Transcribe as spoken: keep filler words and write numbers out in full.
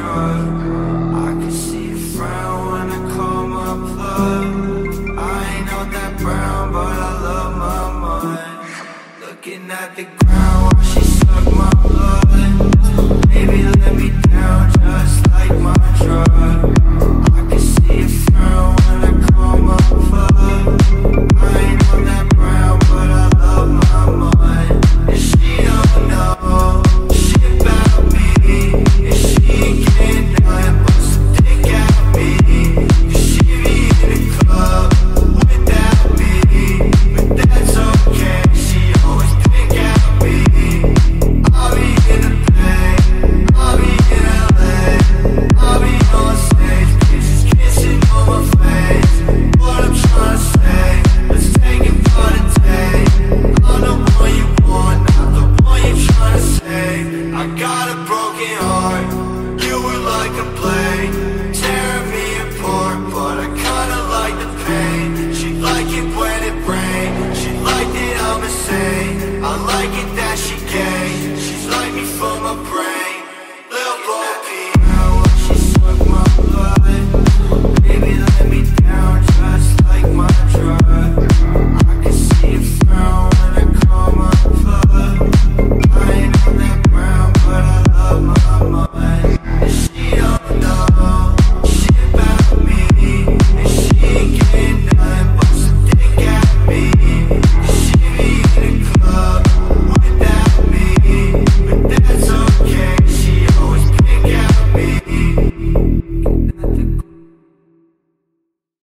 drug. I can see you frown when I call my plug. I ain't on that brown, but I love my mind. Looking at the ground while she suck my